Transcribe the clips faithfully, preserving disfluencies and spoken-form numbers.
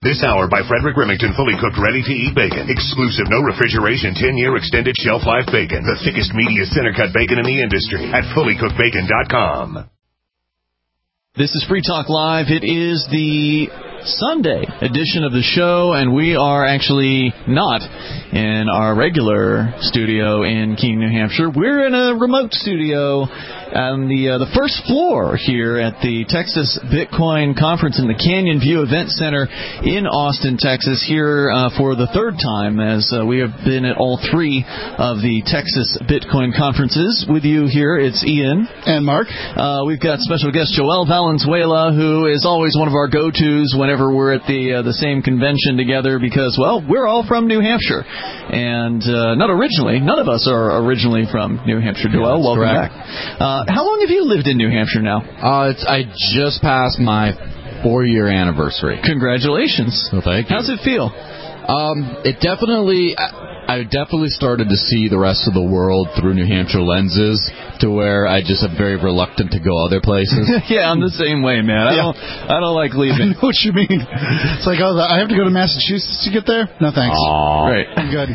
This hour by Frederick Remington, fully cooked, ready-to-eat bacon. Exclusive, no refrigeration, ten-year extended shelf life bacon. The thickest, meatiest center-cut bacon in the industry at fully cooked bacon dot com. This is Free Talk Live. It is the Sunday edition of the show, and we are actually not in our regular studio in Keene, New Hampshire. We're in a remote studio on the uh, the first floor here at the Texas Bitcoin Conference in the Canyon View Event Center in Austin, Texas, here uh, for the third time, as uh, we have been at all three of the Texas Bitcoin Conferences. With you here, it's Ian. And Mark. Uh, we've got special guest Joel Valenzuela, who is always one of our go-tos whenever we're at the uh, the same convention together, because, well, we're all from New Hampshire. And uh, not originally. None of us are originally from New Hampshire. Joel, yeah, welcome correct. back. Uh, how long have you lived in New Hampshire now? Uh, it's, I just passed my four-year anniversary. Congratulations. Well, thank you. How's it feel? Um, it definitely... I definitely started to see the rest of the world through New Hampshire lenses, to where I just am very reluctant to go other places. Yeah, I'm the same way, man. I yeah. don't I don't like leaving. I know what you mean. It's like, oh, I have to go to Massachusetts to get there? No, thanks. Aww. Right. I'm good.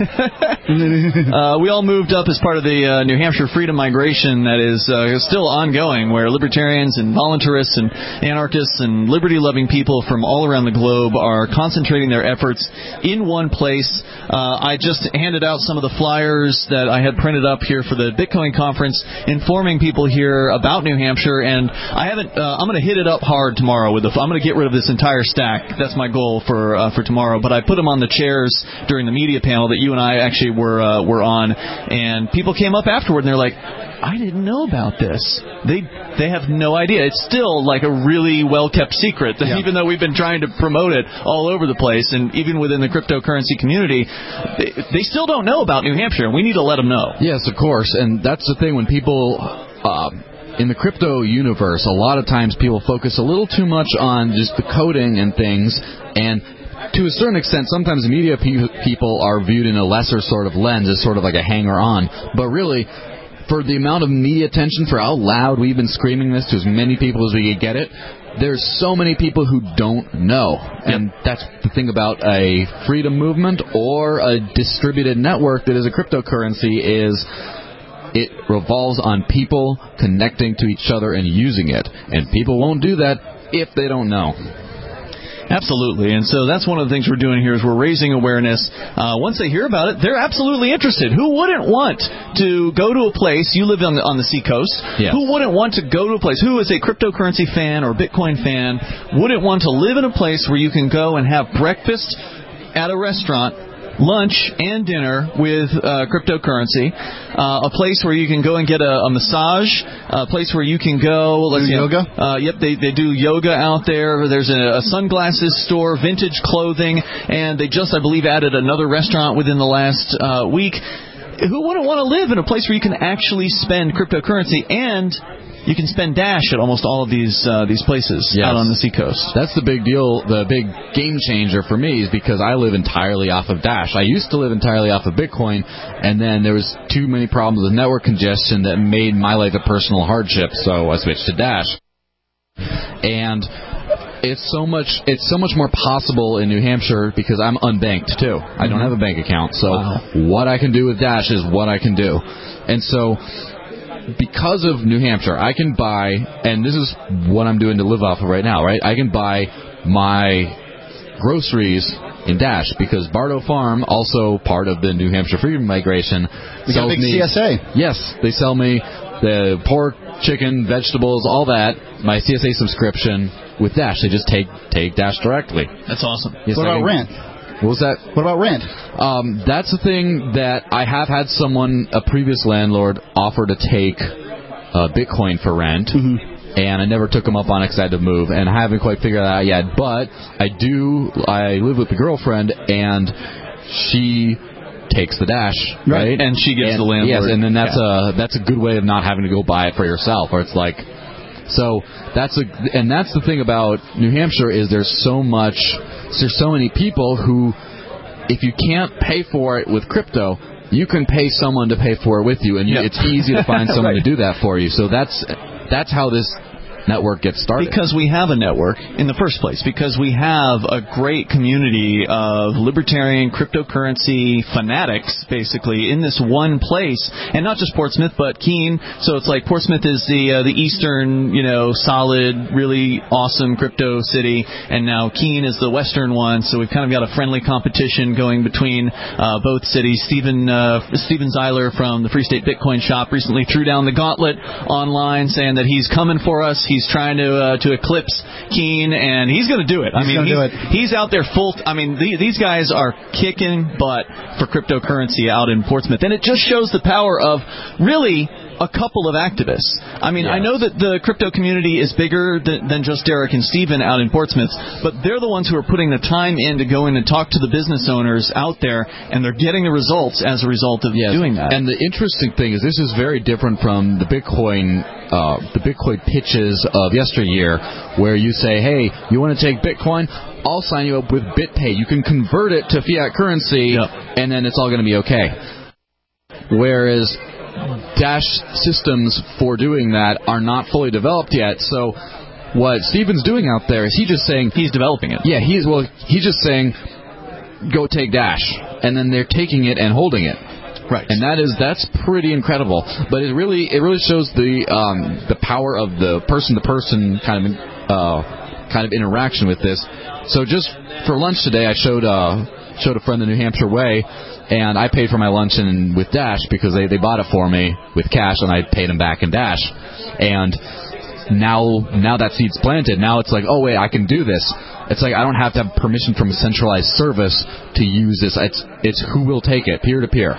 uh, we all moved up as part of the uh, New Hampshire freedom migration that is uh, still ongoing, where libertarians and voluntarists and anarchists and liberty-loving people from all around the globe are concentrating their efforts in one place. Uh, I just handed out some of the flyers that I had printed up here for the Bitcoin conference, informing people here about New Hampshire, and I haven't. Uh, I'm going to hit it up hard tomorrow with the. I'm going to get rid of this entire stack. That's my goal for uh, for tomorrow. But I put them on the chairs during the media panel that you and I actually were uh, were on, and people came up afterward and they're like, I didn't know about this. They they have no idea. It's still like a really well-kept secret, that yeah. even though we've been trying to promote it all over the place, and even within the cryptocurrency community, they, they still don't know about New Hampshire, and we need to let them know. Yes, of course, and that's the thing. When people... Uh, in the crypto universe, a lot of times people focus a little too much on just the coding and things, and to a certain extent, sometimes media pe- people are viewed in a lesser sort of lens, as sort of like a hanger-on, but really... for the amount of media attention, for how loud we've been screaming this to as many people as we could get it, there's so many people who don't know. And that's the thing about a freedom movement or a distributed network that is a cryptocurrency, is it revolves on people connecting to each other and using it. And people won't do that if they don't know. Absolutely, and so that's one of the things we're doing here, is we're raising awareness. Uh, once they hear about it, they're absolutely interested. Who wouldn't want to go to a place? You live on the, on the seacoast. Yeah. Who wouldn't want to go to a place? Who is a cryptocurrency fan or Bitcoin fan wouldn't want to live in a place where you can go and have breakfast at a restaurant, lunch and dinner with uh, cryptocurrency, uh, a place where you can go and get a, a massage, a place where you can go. Let's do see, yoga? Uh, yep, they they do yoga out there. There's a, a sunglasses store, vintage clothing, and they just, I believe, added another restaurant within the last uh, week. Who wouldn't want to live in a place where you can actually spend cryptocurrency, and you can spend Dash at almost all of these uh, these places yes. out on the seacoast? That's the big deal, the big game changer for me, is because I live entirely off of Dash. I used to live entirely off of Bitcoin, and then there was too many problems with network congestion that made my life a personal hardship, so I switched to Dash. And it's so much it's so much more possible in New Hampshire because I'm unbanked too. I don't have a bank account, so wow. what I can do with Dash is what I can do. And so because of New Hampshire, I can buy, and this is what I'm doing to live off of right now, right? I can buy my groceries in Dash, because Bardo Farm, also part of the New Hampshire freedom migration, we got a big me, C S A. Yes, they sell me the pork, chicken, vegetables, all that, my C S A subscription with Dash. They just take take Dash directly. That's awesome. Yes, what I about can, rent? What was that? What about rent? Um, that's the thing that I have had someone, a previous landlord, offer to take uh, Bitcoin for rent, mm-hmm. and I never took him up on it because I had to move, and I haven't quite figured that out yet. But I do. I live with a girlfriend, and she takes the Dash, right? And she gets and, the landlord. Yes, and then that's yeah. a that's a good way of not having to go buy it for yourself, or it's like. So that's a, and that's the thing about New Hampshire, is there's so much, there's so many people who, if you can't pay for it with crypto, you can pay someone to pay for it with you, and you, yep. it's easy to find someone right. to do that for you. So that's that's how this network gets started. Because we have a network in the first place. Because we have a great community of libertarian cryptocurrency fanatics, basically, in this one place. And not just Portsmouth, but Keene. So it's like Portsmouth is the uh, the eastern, you know, solid, really awesome crypto city. And now Keene is the western one. So we've kind of got a friendly competition going between uh, both cities. Stephen, uh, Stephen Zeiler from the Free State Bitcoin Shop recently threw down the gauntlet online saying that he's coming for us. He's trying to uh, to eclipse Keene, and he's going to do it. I he's mean, he's, do it. he's out there full. T- I mean, the, these guys are kicking butt for cryptocurrency out in Portsmouth, and it just shows the power of really a couple of activists. I mean, yes. I know that the crypto community is bigger than, than just Derek and Steven out in Portsmouth, but they're the ones who are putting the time in to go in and talk to the business owners out there, and they're getting the results as a result of yes. doing that. And the interesting thing is this is very different from the Bitcoin uh, the Bitcoin pitches of yesteryear, where you say, hey, you want to take Bitcoin? I'll sign you up with BitPay. You can convert it to fiat currency, yep. and then it's all going to be okay. Whereas Dash systems for doing that are not fully developed yet. So what Steven's doing out there is he just saying he's developing it. Yeah, he's well. He's just saying go take Dash, and then they're taking it and holding it. Right. And that is that's pretty incredible. But it really it really shows the um, the power of the person to person kind of uh, kind of interaction with this. So just for lunch today, I showed uh, showed a friend the New Hampshire way. And I paid for my lunch in, with Dash because they, they bought it for me with cash, and I paid them back in Dash. And now now that seed's planted, now it's like, oh, wait, I can do this. It's like I don't have to have permission from a centralized service to use this. It's it's who will take it, peer-to-peer.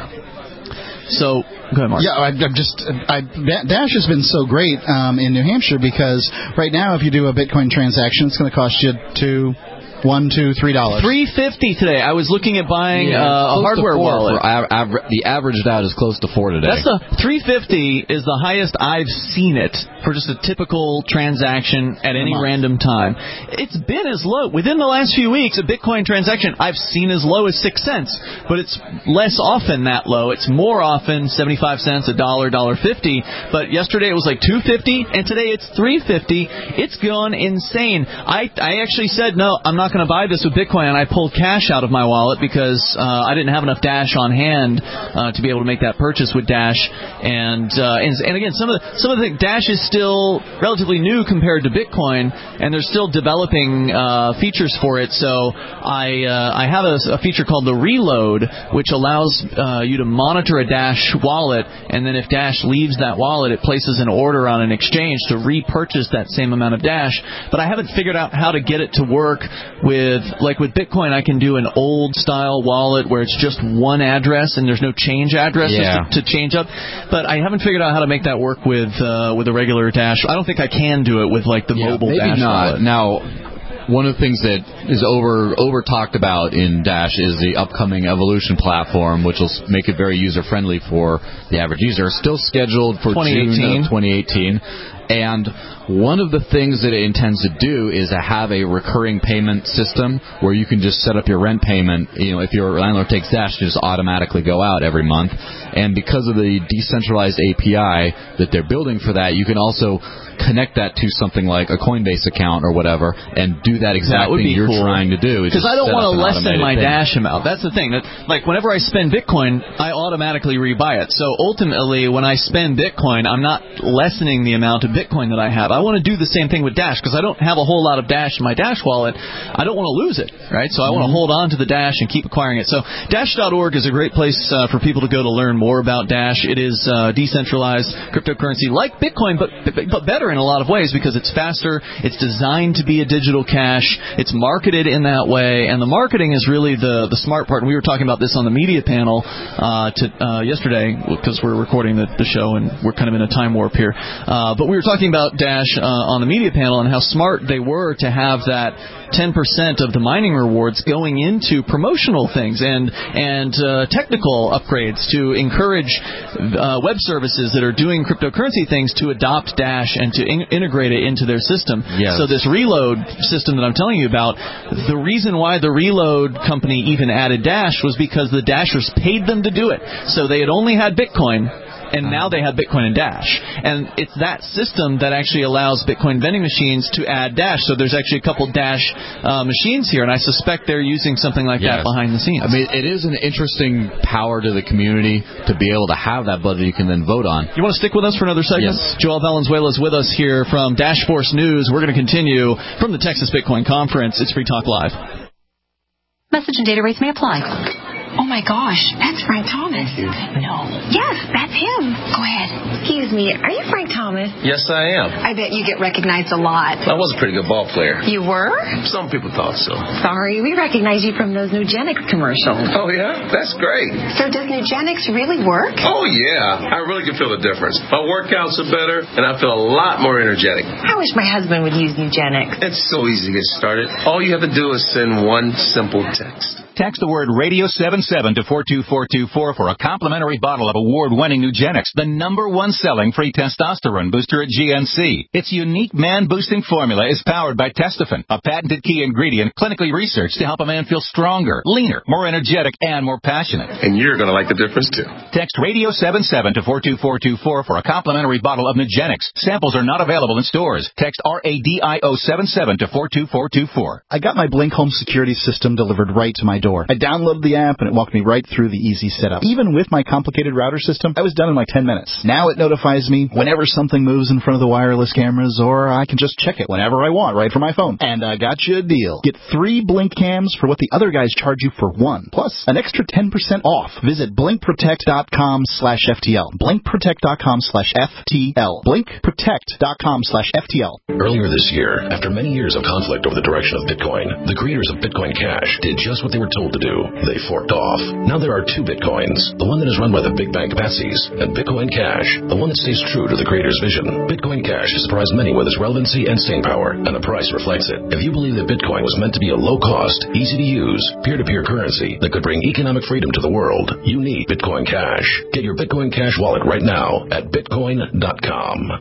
So, go ahead, Mark. Yeah, I, I'm just, I, Dash has been so great um, in New Hampshire because right now if you do a Bitcoin transaction, it's going to cost you two... One, two, three dollars. Three fifty today. I was looking at buying yeah, uh, a hardware wallet. For av- av- the averaged out is close to four today. That's the three fifty is the highest I've seen it for just a typical transaction at any random time. It's been as low within the last few weeks. A Bitcoin transaction I've seen as low as six cents, but it's less often that low. It's more often seventy five cents, a dollar, dollar fifty. But yesterday it was like two fifty, and today it's three fifty. It's gone insane. I I actually said no, I'm not going to buy this with Bitcoin, and I pulled cash out of my wallet because uh, I didn't have enough Dash on hand uh, to be able to make that purchase with Dash. And uh, and, and again, some of the some of the Dash is still relatively new compared to Bitcoin, and they're still developing uh, features for it. So I uh, I have a, a feature called the Reload, which allows uh, you to monitor a Dash wallet, and then if Dash leaves that wallet, it places an order on an exchange to repurchase that same amount of Dash. But I haven't figured out how to get it to work. With like with Bitcoin, I can do an old style wallet where it's just one address and there's no change addresses yeah. to, to change up. But I haven't figured out how to make that work with uh, with a regular Dash. I don't think I can do it with like the yeah, mobile maybe Dash not. wallet. Now, one of the things that is over over talked about in Dash is the upcoming Evolution platform, which will make it very user friendly for the average user. Still scheduled for June of twenty eighteen. And one of the things that it intends to do is to have a recurring payment system where you can just set up your rent payment. You know, if your landlord takes Dash, you just automatically go out every month. And because of the decentralized A P I that they're building for that, you can also connect that to something like a Coinbase account or whatever and do that exact that thing you're cool. trying to do. Because I don't want to lessen my thing. Dash amount. That's the thing. That, like, whenever I spend Bitcoin, I automatically rebuy it. So ultimately, when I spend Bitcoin, I'm not lessening the amount of Bitcoin that I have. I want to do the same thing with Dash because I don't have a whole lot of Dash in my Dash wallet. I don't want to lose it, right? So I want to hold on to the Dash and keep acquiring it. So Dash dot org is a great place uh, for people to go to learn more about Dash. It is uh, decentralized cryptocurrency like Bitcoin, but but better in a lot of ways because it's faster. It's designed to be a digital cash. It's marketed in that way, and the marketing is really the the smart part. And we were talking about this on the media panel uh, to, uh, yesterday because we're recording the, the show and we're kind of in a time warp here. Uh, but we were talking about Dash uh, on the media panel and how smart they were to have that ten percent of the mining rewards going into promotional things and and uh, technical upgrades to encourage uh, web services that are doing cryptocurrency things to adopt Dash and to in- integrate it into their system. Yes. So this Reload system that I'm telling you about, the reason why the Reload company even added Dash was because the Dashers paid them to do it. So they had only had Bitcoin. and now they have Bitcoin and Dash. And it's that system that actually allows Bitcoin vending machines to add Dash. So there's actually a couple Dash uh, machines here, and I suspect they're using something like yes. that behind the scenes. I mean, it is an interesting power to the community to be able to have that budget you can then vote on. You want to stick with us for another segment? Yes. Joel Valenzuela is with us here from Dash Force News. We're going to continue from the Texas Bitcoin Conference. It's Free Talk Live. Message and data rates may apply. Oh, my gosh. That's Frank Thomas. No. Yes, that's him. Go ahead. Excuse me. Are you Frank Thomas? Yes, I am. I bet you get recognized a lot. I was a pretty good ball player. You were? Some people thought so. Sorry. We recognize you from those Nugenix commercials. Oh, yeah? That's great. So does Nugenix really work? Oh, yeah. I really can feel the difference. My workouts are better, and I feel a lot more energetic. I wish my husband would use Nugenix. It's so easy to get started. All you have to do is send one simple text. Text the word radio seventy-seven to four two four two four for a complimentary bottle of award-winning Nugenix, the number one selling free testosterone booster at G N C. Its unique man-boosting formula is powered by Testofen, a patented key ingredient clinically researched to help a man feel stronger, leaner, more energetic, and more passionate. And you're going to like the difference, too. Text radio seventy-seven to four two four two four for a complimentary bottle of Nugenix. Samples are not available in stores. Text R A D I O seventy-seven to four two four two four. I got my Blink Home security system delivered right to my door. I downloaded the app and it walked me right through the easy setup. Even with my complicated router system, I was done in like ten minutes. Now it notifies me whenever something moves in front of the wireless cameras, or I can just check it whenever I want right from my phone. And I got you a deal. Get three Blink cams for what the other guys charge you for one, plus an extra ten percent off. Visit blink protect dot com slash F T L. blink protect dot com slash F T L. blink protect dot com slash F T L. Earlier this year, after many years of conflict over the direction of Bitcoin, the creators of Bitcoin Cash did just what they were told to do. They forked off. Now there are two Bitcoins, the one that is run by the big bank Betsy's, and Bitcoin Cash, the one that stays true to the creator's vision. Bitcoin Cash has surprised many with its relevancy and staying power, and the price reflects it. If you believe that Bitcoin was meant to be a low-cost, easy-to-use, peer-to-peer currency that could bring economic freedom to the world, you need Bitcoin Cash. Get your Bitcoin Cash wallet right now at bitcoin dot com.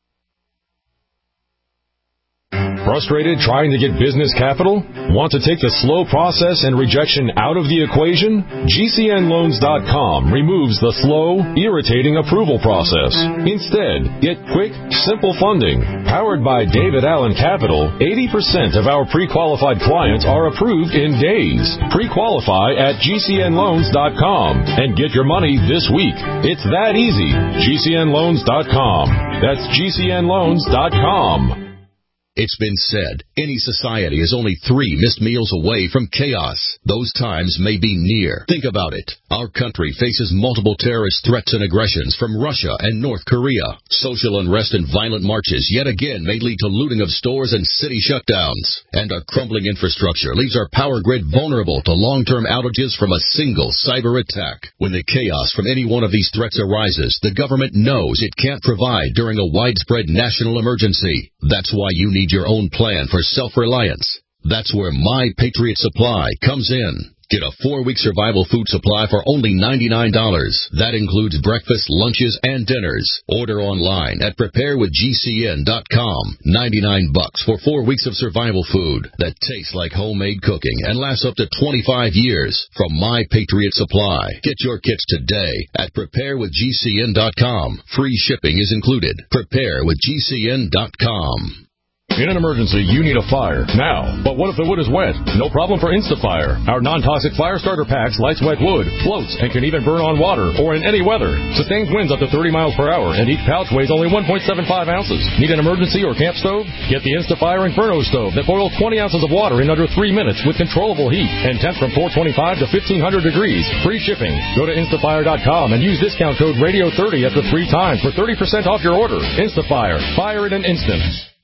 Frustrated trying to get business capital? Want to take the slow process and rejection out of the equation? G C N loans dot com removes the slow, irritating approval process. Instead, get quick, simple funding. Powered by David Allen Capital, eighty percent of our pre-qualified clients are approved in days. Pre-qualify at G C N loans dot com and get your money this week. It's that easy. G C N loans dot com. That's G C N loans dot com. It's been said, any society is only three missed meals away from chaos. Those times may be near. Think about it. Our country faces multiple terrorist threats and aggressions from Russia and North Korea. Social unrest and violent marches yet again may lead to looting of stores and city shutdowns. And our crumbling infrastructure leaves our power grid vulnerable to long-term outages from a single cyber attack. When the chaos from any one of these threats arises, the government knows it can't provide during a widespread national emergency. That's why you need your own plan for self-reliance. That's where My Patriot Supply comes in. Get a four-week survival food supply for only ninety-nine dollars. That includes breakfast, lunches, and dinners. Order online at prepare with G C N dot com. ninety-nine bucks for four weeks of survival food that tastes like homemade cooking and lasts up to twenty-five years from My Patriot Supply. Get your kits today at prepare with G C N dot com. Free shipping is included. prepare with G C N dot com. In an emergency, you need a fire now. But what if the wood is wet? No problem for InstaFire. Our non-toxic fire starter packs lights wet wood, floats, and can even burn on water or in any weather. Sustains winds up to thirty miles per hour, and each pouch weighs only one point seven five ounces. Need an emergency or camp stove? Get the InstaFire Inferno stove that boils twenty ounces of water in under three minutes with controllable heat and temps from four twenty-five to fifteen hundred degrees. Free shipping. Go to instafire dot com and use discount code radio thirty after three times for thirty percent off your order. InstaFire. Fire in an instant.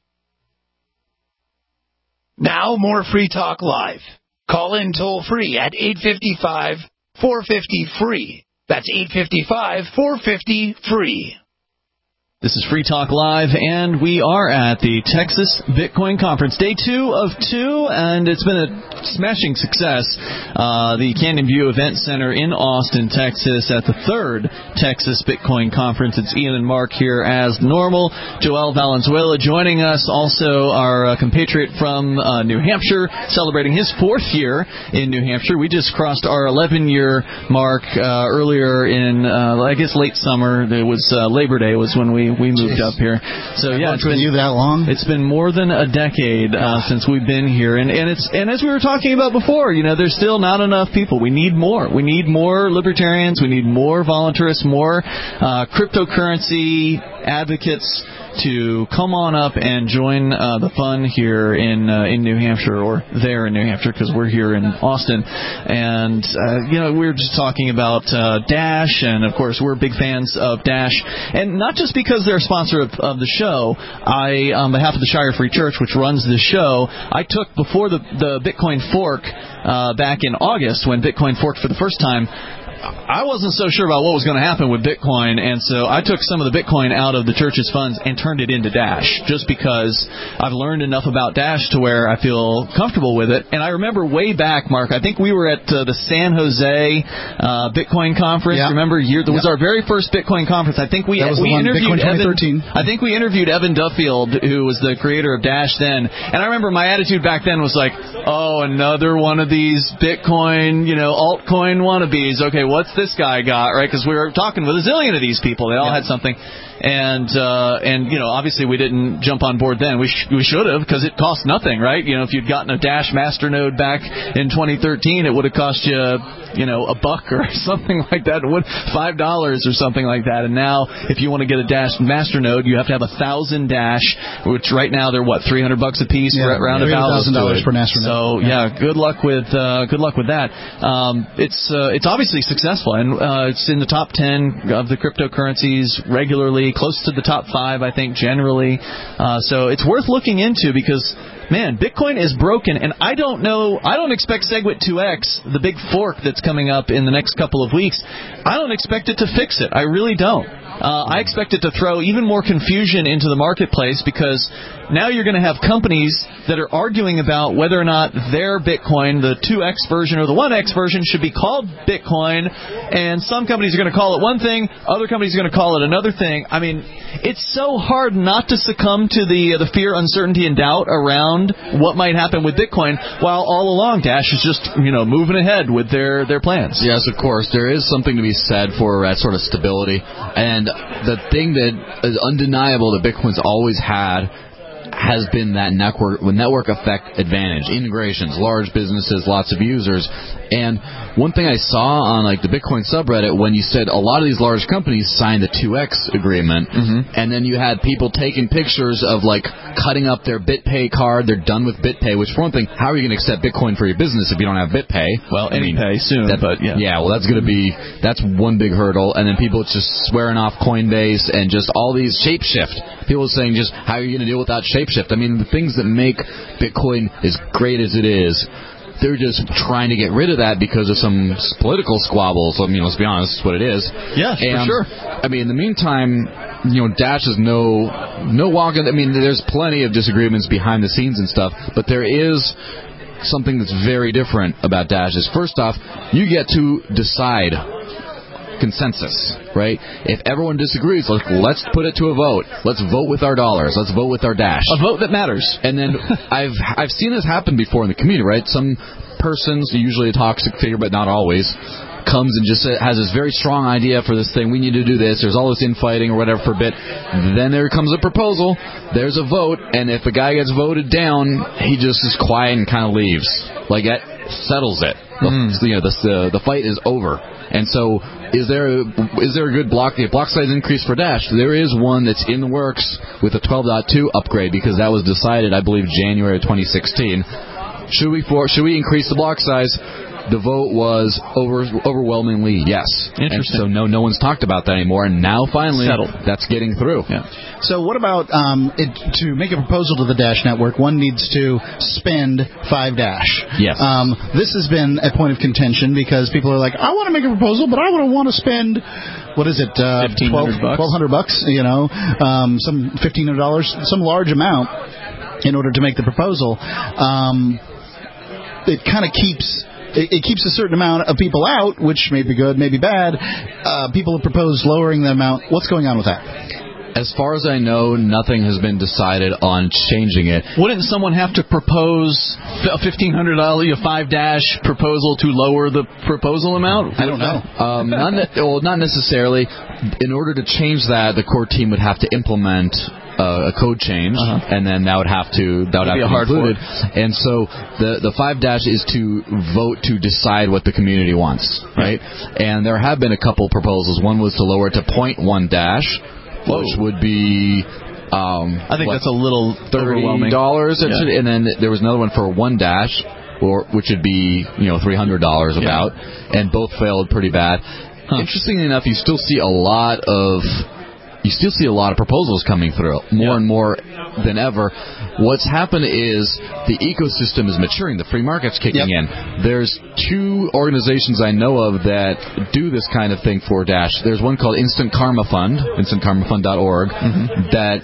Now more Free Talk Live. Call in toll free at eight five five, four five zero, free. That's eight five five, four five zero, free. This is Free Talk Live, and we are at the Texas Bitcoin Conference, day two of two, and it's been a smashing success. Uh, the Canyon View Event Center in Austin, Texas, at the third Texas Bitcoin Conference. It's Ian and Mark here as normal. Joel Valenzuela joining us, also our uh, compatriot from uh, New Hampshire, celebrating his fourth year in New Hampshire. We just crossed our eleven-year mark uh, earlier in, uh, I guess, late summer. It was uh, Labor Day was when we We moved Jeez. up here, so yeah, it's been you that long. It's been more than a decade uh, since we've been here, and and it's and as we were talking about before, you know, there's still not enough people. We need more. We need more libertarians. We need more voluntarists, more uh, cryptocurrency advocates to come on up and join uh, the fun here in uh, in New Hampshire, or there in New Hampshire, because we're here in Austin. And uh, you know, we were just talking about uh, Dash, and of course we're big fans of Dash, and not just because they're a sponsor of, of the show. I, on behalf of the Shire Free Church, which runs this show, I took before the the Bitcoin fork uh, back in August, when Bitcoin forked for the first time. I wasn't so sure about what was going to happen with Bitcoin, and so I took some of the Bitcoin out of the church's funds and turned it into Dash, just because I've learned enough about Dash to where I feel comfortable with it. And I remember way back, Mark, I think we were at uh, the San Jose uh, Bitcoin conference. Yeah. Remember, year, that yeah. was our very first Bitcoin conference. I think we that was we the one, interviewed Bitcoin twenty thirteen. Evan, I think we interviewed Evan Duffield, who was the creator of Dash then. And I remember my attitude back then was like, oh, another one of these Bitcoin, you know, altcoin wannabes. Okay, what's this guy got, right? Because we were talking with a zillion of these people. They all yeah. had something. And, uh, and you know, obviously we didn't jump on board then. We, sh- we should have, because it cost nothing, right? You know, if you'd gotten a Dash masternode back in twenty thirteen, it would have cost you, you know, a buck or something like that. It would five dollars or something like that. And now, if you want to get a Dash masternode, you have to have a thousand Dash, which right now they're what, three hundred bucks a piece, yeah, around yeah, a thousand dollars per masternode. So yeah, yeah, good luck with uh, good luck with that. Um, it's uh, it's obviously successful, and uh, it's in the top ten of the cryptocurrencies regularly, close to the top five, I think, generally. Uh, so it's worth looking into, because, man, Bitcoin is broken, and I don't know, I don't expect SegWit two X, the big fork that's coming up in the next couple of weeks, I don't expect it to fix it. I really don't. Uh, I expect it to throw even more confusion into the marketplace, because now you're going to have companies that are arguing about whether or not their Bitcoin, the two X version or the one X version, should be called Bitcoin, and some companies are going to call it one thing, other companies are going to call it another thing. I mean, it's so hard not to succumb to the uh, the fear, uncertainty, and doubt around what might happen with Bitcoin, while all along Dash is just, you know, moving ahead with their, their plans. Yes, of course. There is something to be said for that sort of stability. And the thing that is undeniable that Bitcoin's always had has been that network network effect advantage. Integrations, large businesses, lots of users. And one thing I saw on like the Bitcoin subreddit, when you said a lot of these large companies signed the two X agreement, mm-hmm. and then you had people taking pictures of like cutting up their BitPay card, they're done with BitPay, which for one thing, how are you going to accept Bitcoin for your business if you don't have BitPay? Well, I mean, AnyPay soon, that, but yeah. Yeah, well, that's going to be, that's one big hurdle. And then people just swearing off Coinbase and just all these Shapeshift. People saying just, how are you going to deal with that Shapeshift? I mean, the things that make Bitcoin as great as it is, they're just trying to get rid of that because of some political squabbles. I mean, let's be honest, that's what it is. Yeah, and, for sure. I mean, in the meantime, you know, Dash is no no walking. I mean, there's plenty of disagreements behind the scenes and stuff, but there is something that's very different about Dash. Is first off, you get to decide consensus, right? If everyone disagrees, let's, let's put it to a vote. Let's vote with our dollars. Let's vote with our Dash. A vote that matters. And then I've I've seen this happen before in the community, right? Some persons, usually a toxic figure, but not always, comes and just has this very strong idea for this thing. We need to do this. There's all this infighting or whatever for a bit. Then there comes a proposal. There's a vote. And if a guy gets voted down, he just is quiet and kind of leaves. Like, that settles it. Mm. The, you know, the, the, the fight is over. And so, is there a, is there a good block, a block size increase for Dash? There is one that's in the works with a twelve point two upgrade, because that was decided, I believe, January of twenty sixteen. Should we for should we increase the block size? the vote was over, overwhelmingly yes. Interesting. And so no, no one's talked about that anymore, and now finally Settled. that's getting through. Yeah. So what about um, it, to make a proposal to the Dash Network, one needs to spend five Dash. Yes. Um, this has been a point of contention because people are like, I want to make a proposal, but I would want to spend, what is it, uh, twelve hundred bucks, you know, um, some fifteen hundred dollars, some large amount in order to make the proposal. Um, it kind of keeps... It keeps a certain amount of people out, which may be good, may be bad. Uh, people have proposed lowering the amount. What's going on with that? As far as I know, nothing has been decided on changing it. Wouldn't someone have to propose a fifteen hundred dollars five Dash proposal to lower the proposal amount? I don't know. um, not ne- well, not necessarily. In order to change that, the core team would have to implement Uh, a code change, uh-huh. and then that would have to that would That'd have be to be included. And so the the five dash is to vote to decide what the community wants, right? And there have been a couple proposals. One was to lower it to zero point one dash, Whoa. which would be um, I think what, that's a little thirty overwhelming. dollars, Yeah. and then there was another one for one dash, or which would be you know three hundred dollars about, yeah. and both failed pretty bad. Huh. Interestingly enough, you still see a lot of. You still see a lot of proposals coming through, more yeah. and more than ever. What's happened is the ecosystem is maturing. The free market's kicking yep. in. There's two organizations I know of that do this kind of thing for Dash. There's one called Instant Karma Fund, instant karma fund dot org, mm-hmm. that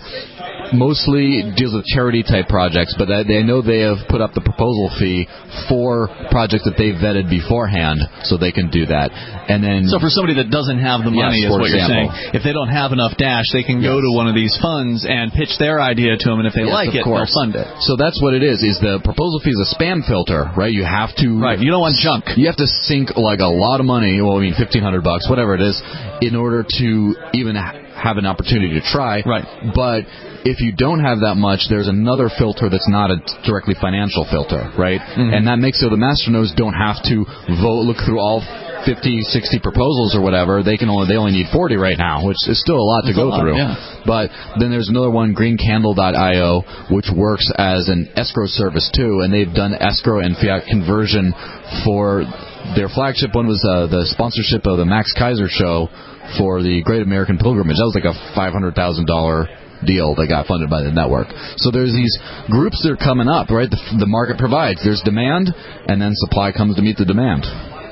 mostly deals with charity-type projects, but they know they have put up the proposal fee for projects that they've vetted beforehand, so they can do that. And then, so for somebody that doesn't have the money, yes, is what example. you're saying, if they don't have enough Dash, they can yes. go to one of these funds and pitch their idea to them, and if they yes, like it, course. they'll fund it. So that's what it is, is the proposal fee is a spam filter, right? You have to... Right, you don't want junk. You have to sink, like, a lot of money, well, I mean, fifteen hundred bucks, whatever it is, in order to even have an opportunity to try. Right. But if you don't have that much, there's another filter that's not a directly financial filter, right? Mm-hmm. And that makes so the masternodes don't have to vote, look through all fifty, sixty proposals or whatever. They can only they only need forty right now, which is still a lot to that's go lot, through. Yeah. But then there's another one, green candle dot io, which works as an escrow service too, and they've done escrow and fiat conversion for their flagship one was uh, the sponsorship of the Max Kaiser show for the Great American Pilgrimage. That was like a five hundred thousand dollars deal that got funded by the network. So there's these groups that are coming up, right? The, the market provides. There's demand, and then supply comes to meet the demand.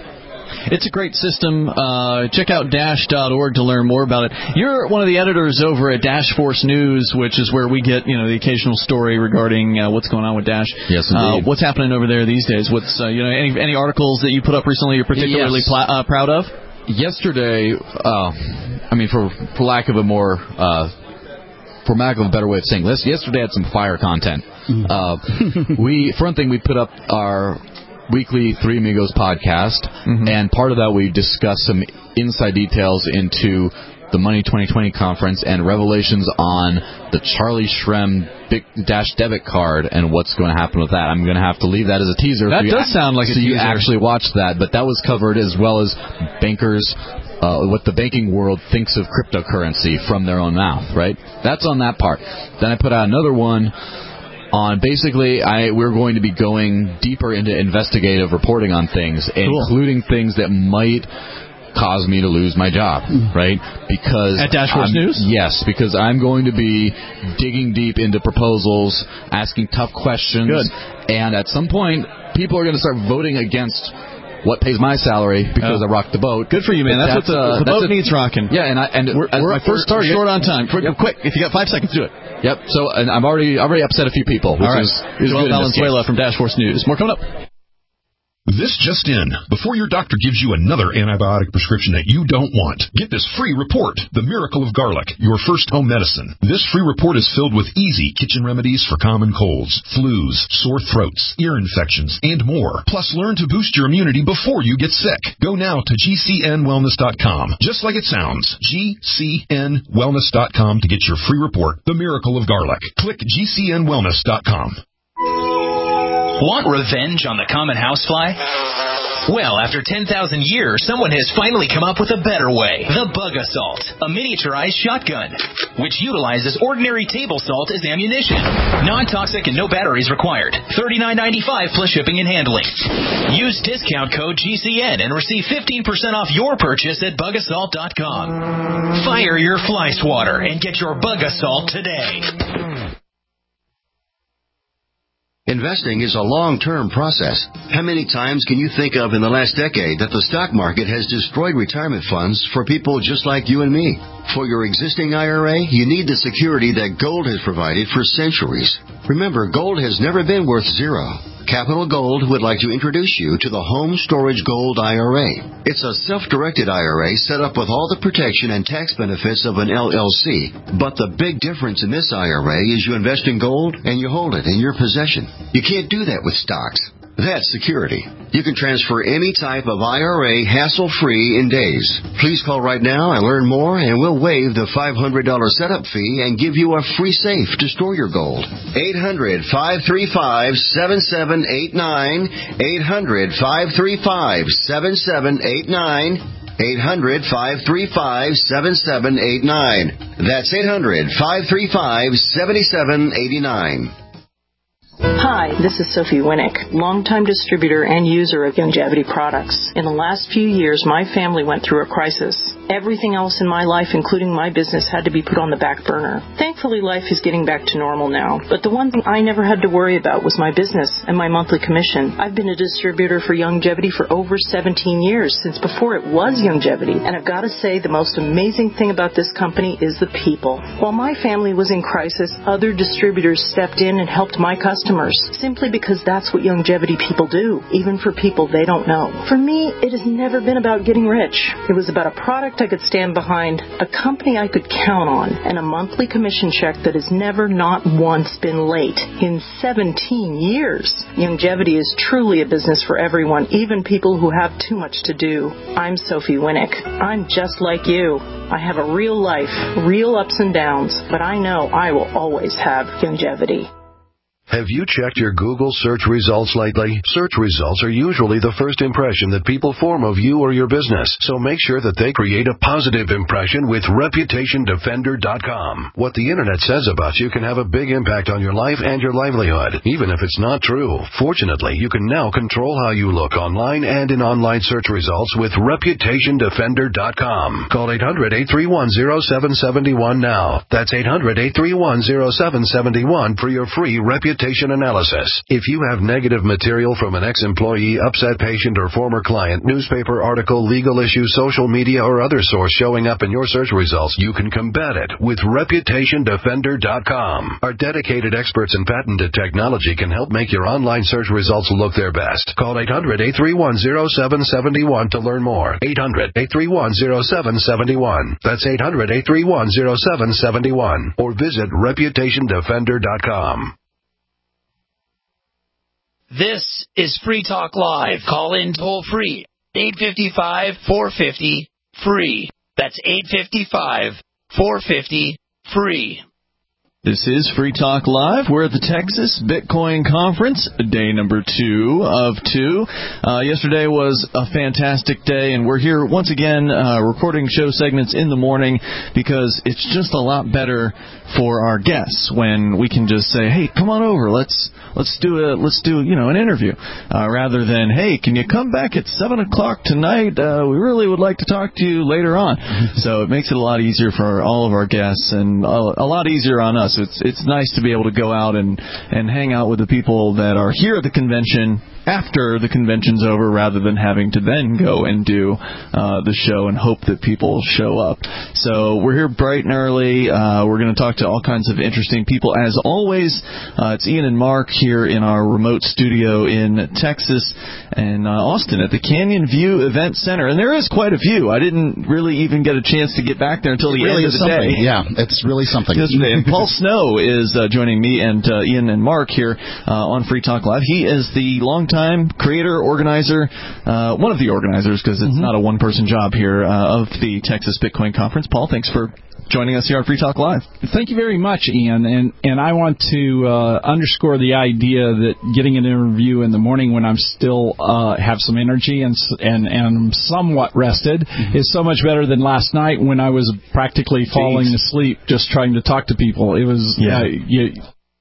It's a great system. Uh, check out dash dot org to learn more about it. You're one of the editors over at Dash Force News, which is where we get, you know, the occasional story regarding uh, what's going on with Dash. Yes, Uh, indeed. what's happening over there these days? What's uh, you know any any articles that you put up recently you're particularly yes. pl- uh, proud of? Yesterday, uh, I mean, for for lack of a more uh, for lack of a better way of saying this, yesterday had some fire content. Mm. Uh, we for one thing, we put up our weekly Three Amigos podcast, mm-hmm. and part of that we discussed some inside details into the Money twenty twenty conference and revelations on the Charlie Shrem Big Dash debit card and what's going to happen with that. I'm going to have to leave that as a teaser. That so does you, sound like so a you teaser. actually watched that, but that was covered as well as bankers, uh, what the banking world thinks of cryptocurrency from their own mouth, right? That's on that part. Then I put out another one on basically I we're going to be going deeper into investigative reporting on things, cool. including things that might cause me to lose my job, right? Because at Dash Force News? Yes, because I'm going to be digging deep into proposals, asking tough questions, Good. and at some point, people are going to start voting against what pays my salary because oh. I rocked the boat. Good for you, man. That's, that's what the, uh, the that's boat a, needs rocking. Yeah, and I and we're, as we're, my first we're target, short on time. Quick, yep. quick, if you got five seconds, do it. Yep. So, and I'm already already upset a few people, which All right. is, is Joel good. Valenzuela from Dash Force News. More coming up. This just in. Before your doctor gives you another antibiotic prescription that you don't want, get this free report, The Miracle of Garlic, your first home medicine. This free report is filled with easy kitchen remedies for common colds, flus, sore throats, ear infections, and more. Plus, learn to boost your immunity before you get sick. Go now to G C N wellness dot com. Just like it sounds, G C N wellness dot com to get your free report, The Miracle of Garlic. Click G C N wellness dot com. Want revenge on the common housefly? Well, after ten thousand years, someone has finally come up with a better way. The Bug Assault, a miniaturized shotgun, which utilizes ordinary table salt as ammunition. Non-toxic and no batteries required. thirty-nine ninety-five plus shipping and handling. Use discount code G C N and receive fifteen percent off your purchase at bug assault dot com. Fire your fly swatter and get your Bug Assault today. Investing is a long-term process. How many times can you think of in the last decade that the stock market has destroyed retirement funds for people just like you and me? For your existing I R A, you need the security that gold has provided for centuries. Remember, gold has never been worth zero. Capital Gold would like to introduce you to the Home Storage Gold I R A. It's a self-directed I R A set up with all the protection and tax benefits of an L L C. But the big difference in this I R A is you invest in gold and you hold it in your possession. You can't do that with stocks. That's security. You can transfer any type of I R A hassle-free in days. Please call right now and learn more, and we'll waive the five hundred dollars setup fee and give you a free safe to store your gold. eight hundred, five three five, seven seven eight nine. eight hundred, five three five, seven seven eight nine. eight hundred, five three five, seven seven eight nine. That's eight hundred, five three five, seven seven eight nine. Hi, this is Sophie Winnick, longtime distributor and user of Youngevity products. In the last few years, my family went through a crisis. Everything else in my life, including my business, had to be put on the back burner. Thankfully, life is getting back to normal now. But the one thing I never had to worry about was my business and my monthly commission. I've been a distributor for Youngevity for over seventeen years, since before it was Youngevity. And I've got to say, the most amazing thing about this company is the people. While my family was in crisis, other distributors stepped in and helped my customers, simply because that's what Youngevity people do, even for people they don't know. For me, it has never been about getting rich. It was about a product I could stand behind, a company I could count on, and a monthly commission check that has never not once been late in seventeen years. Youngevity is truly a business for everyone, even people who have too much to do. I'm Sophie Winnick. I'm just like you. I have a real life, real ups and downs, but I know I will always have Youngevity. Have you checked your Google search results lately? Search results are usually the first impression that people form of you or your business, so make sure that they create a positive impression with reputation defender dot com. What the Internet says about you can have a big impact on your life and your livelihood, even if it's not true. Fortunately, you can now control how you look online and in online search results with reputation defender dot com. Call eight hundred, eight three one, zero seven seven one now. That's eight hundred, eight three one, zero seven seven one for your free reputation analysis. If you have negative material from an ex-employee, upset patient, or former client, newspaper article, legal issue, social media, or other source showing up in your search results, you can combat it with reputation defender dot com. Our dedicated experts in patented technology can help make your online search results look their best. Call eight hundred, eight three one, zero seven seven one to learn more. eight hundred, eight three one, zero seven seven one. That's eight hundred, eight three one, zero seven seven one. Or visit reputation defender dot com. This is Free Talk Live. Call in toll free. eight five five, four five zero, free. That's eight five five, four five zero, free. This is Free Talk Live. We're at the Texas Bitcoin Conference, day number two of two. Uh, yesterday was a fantastic day, and we're here once again uh, recording show segments in the morning because it's just a lot better for our guests when we can just say, "Hey, come on over. Let's let's do a let's do you know an interview," uh, rather than, "Hey, can you come back at seven o'clock tonight? Uh, we really would like to talk to you later on." So it makes it a lot easier for all of our guests and a, a lot easier on us. It's it's nice to be able to go out and, and hang out with the people that are here at the convention after the convention's over, rather than having to then go and do uh, the show and hope that people show up. So we're here bright and early. Uh, we're going to talk to all kinds of interesting people. As always, uh, it's Ian and Mark here in our remote studio in Texas and uh, Austin at the Canyon View Event Center. And there is quite a view. I didn't really even get a chance to get back there until the really end of the something. day. Yeah, it's really something. Yesterday. And Paul Snow is uh, joining me and uh, Ian and Mark here uh, on Free Talk Live. He is the long time creator, organizer, uh, one of the organizers, because it's mm-hmm. not a one-person job here, uh, of the Texas Bitcoin Conference. Paul, thanks for joining us here on Free Talk Live. Thank you very much, Ian. And and I want to uh, underscore the idea that getting an interview in the morning when I'm still uh, have some energy and and and I'm somewhat rested mm-hmm. is so much better than last night when I was practically falling Jeez. asleep just trying to talk to people. It was yeah. Uh, you,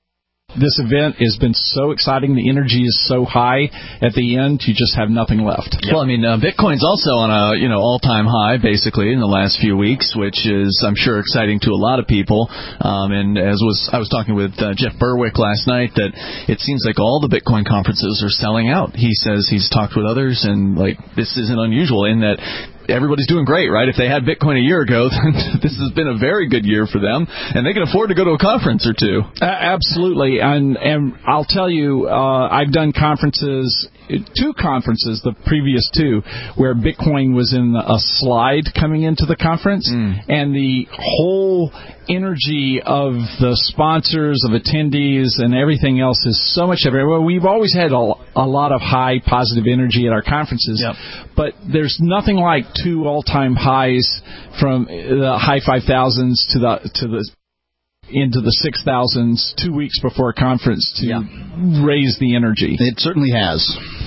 This event has been so exciting. The energy is so high. At the end, you just have nothing left. Yep. Well, I mean, uh, Bitcoin's also on a you know all-time high, basically, in the last few weeks, which is, I'm sure, exciting to a lot of people. Um, and as was I was talking with uh, Jeff Berwick last night, that it seems like all the Bitcoin conferences are selling out. He says he's talked with others, and like this isn't unusual in that everybody's doing great, right? If they had Bitcoin a year ago, then this has been a very good year for them, and they can afford to go to a conference or two. Uh, absolutely, and and I'll tell you, uh, I've done conferences, two conferences, the previous two, where Bitcoin was in a slide coming into the conference, mm. and the whole energy of the sponsors, of attendees, and everything else is so much better. Well, we've always had a, a lot of high positive energy at our conferences, yep. but there's nothing like two all-time highs from the high five thousands to the to the into the six thousands two weeks before a conference to yeah. raise the energy. It certainly has.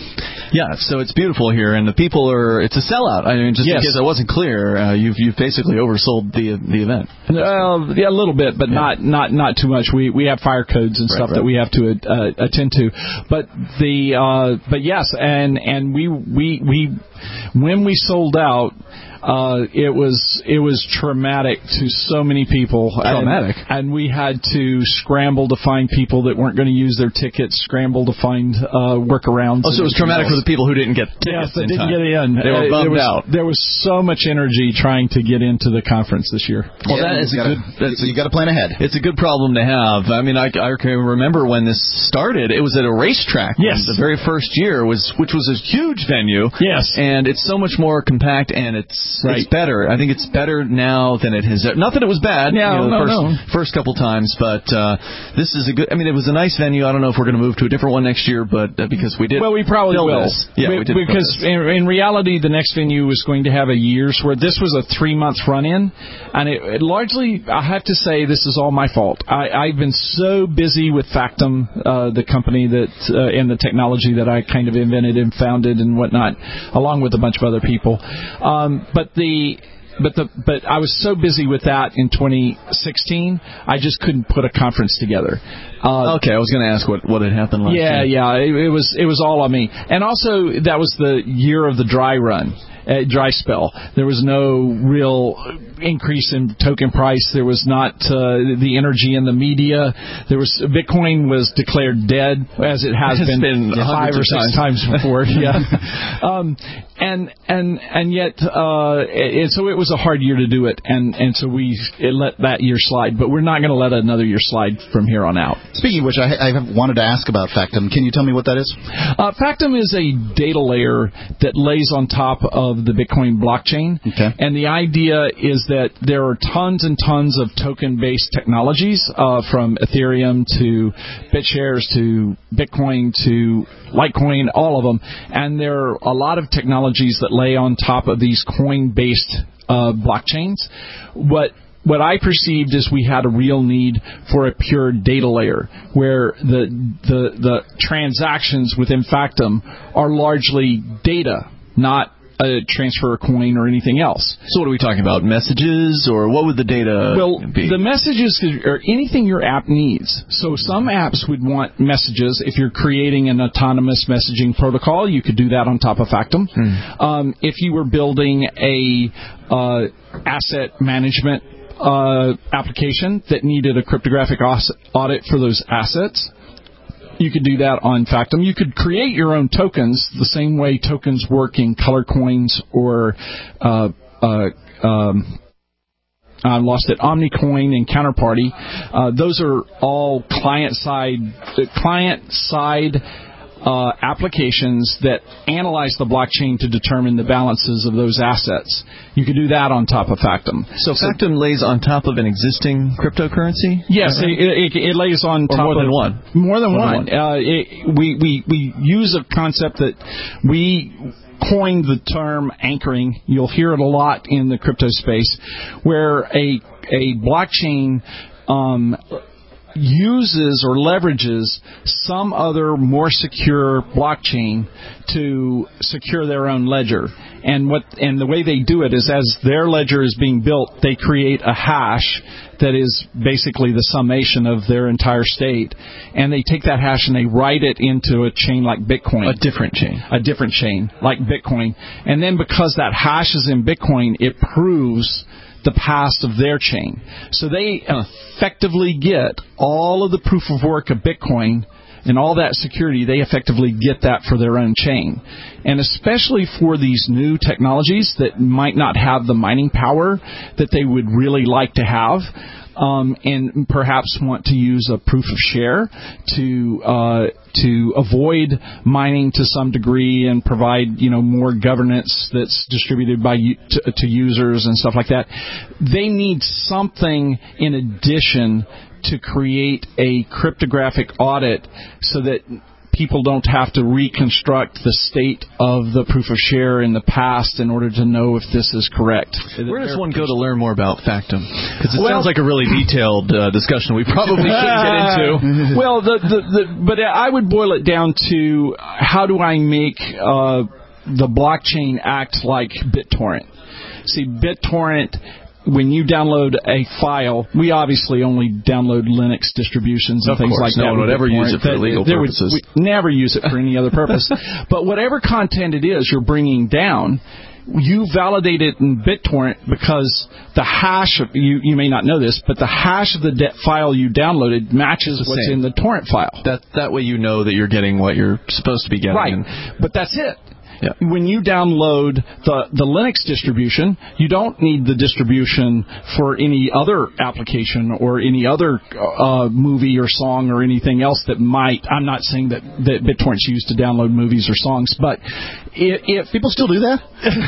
Yeah, so it's beautiful here, and the people are, it's a sellout. I mean, just yes. in case I wasn't clear, uh, you've you've basically oversold the the event. Uh, yeah, a little bit, but yeah. not, not not too much. We we have fire codes and right, stuff right. that we have to uh, attend to. But the uh, but yes, and and we we we when we sold out, Uh, it was it was traumatic to so many people. Traumatic. And, and we had to scramble to find people that weren't going to use their tickets, scramble to find uh, workarounds. Oh, so it was traumatic else. for the people who didn't get tickets Yes, they in didn't time. get in. They were bummed uh, there was, out. There was so much energy trying to get into the conference this year. Well, yeah, that is a gotta, good. That's, so you got to plan ahead. It's a good problem to have. I mean, I, I can remember when this started. It was at a racetrack. Yes. The very first year was, which was a huge venue. Yes. And it's so much more compact, and it's right. it's better. I think it's better now than it has. Not that it was bad. Yeah, you know, the no, first, no. first couple times, but uh, this is a good. I mean, it was a nice venue. I don't know if we're going to move to a different one next year, but uh, because we did. Well, we probably will. This. Yeah, we, we did because in, in reality, the next venue was going to have a year's worth. This was a three month run in, and it, it largely, I have to say, this is all my fault. I, I've been so busy with Factom, uh, the company that uh, and the technology that I kind of invented and founded and whatnot, along with a bunch of other people. Um, but the But the but I was so busy with that in twenty sixteen, I just couldn't put a conference together. Uh, okay, I was going to ask what, what had happened last yeah, year. Yeah, yeah, it, it was it was all on me. And also, that was the year of the dry run, uh, dry spell. There was no real increase in token price. There was not uh, the energy in the media. There was Bitcoin was declared dead, as it has it's been, been five or six times, times before. Yeah, um, and and and yet, uh, it, so it was a hard year to do it, and and so we it let that year slide. But we're not going to let another year slide from here on out. Speaking of which, I, I have wanted to ask about Factom. Can you tell me what that is? Uh, Factom is a data layer that lays on top of the Bitcoin blockchain. Okay. And the idea is that there are tons and tons of token-based technologies, uh, from Ethereum to BitShares to Bitcoin to Litecoin, all of them. And there are a lot of technologies that lay on top of these coin-based uh, blockchains. What What I perceived is we had a real need for a pure data layer where the the, the transactions within Factom are largely data, not a transfer a coin or anything else. So what are we talking about? Messages, or what would the data well, be? The messages are anything your app needs. So some apps would want messages. If you're creating an autonomous messaging protocol, you could do that on top of Factom. Hmm. Um, if you were building a uh, asset management Uh, application that needed a cryptographic audit for those assets, you could do that on Factom. You could create your own tokens the same way tokens work in Color Coins or uh, uh, um, I lost it, OmniCoin and Counterparty. Uh, those are all client-side client-side uh, applications that analyze the blockchain to determine the balances of those assets. You could do that on top of Factom. So Factom lays on top of an existing cryptocurrency? Yes, it, it, it lays on or top more of than one. More than more one. Than one. Uh, it, we, we, we use a concept that we coined the term anchoring. You'll hear it a lot in the crypto space, where a a blockchain um, uses or leverages some other more secure blockchain to secure their own ledger. And what and the way they do it is, as their ledger is being built, they create a hash that is basically the summation of their entire state. And they take that hash and they write it into a chain like Bitcoin. A different chain. A different chain, like Bitcoin. And then because that hash is in Bitcoin, it proves the past of their chain. So they effectively get all of the proof of work of Bitcoin and all that security. They effectively get that for their own chain. And especially for these new technologies that might not have the mining power that they would really like to have, um, and perhaps want to use a proof of share to uh, to avoid mining to some degree and provide, you know, more governance that's distributed by to, to users and stuff like that. They need something in addition to create a cryptographic audit so that people don't have to reconstruct the state of the proof of share in the past in order to know if this is correct. Where does one go to learn more about Factom? Because it well, sounds like a really detailed uh, discussion we probably shouldn't get into. Well, the, the, the, but I would boil it down to how do I make uh, the blockchain act like BitTorrent? See, BitTorrent, when you download a file, we obviously only download Linux distributions and of things course, like that. No one would ever use it for legal there purposes. Would, we never use it for any other purpose. But whatever content it is you're bringing down, you validate it in BitTorrent because the hash, of, you, you may not know this, but the hash of the de- file you downloaded matches what's same. in the torrent file. That, that way you know that you're getting what you're supposed to be getting. Right, and, but that's it. Yeah. When you download the, the Linux distribution, you don't need the distribution for any other application or any other uh, movie or song or anything else that might. I'm not saying that, that BitTorrent's used to download movies or songs, but if, if people still do that,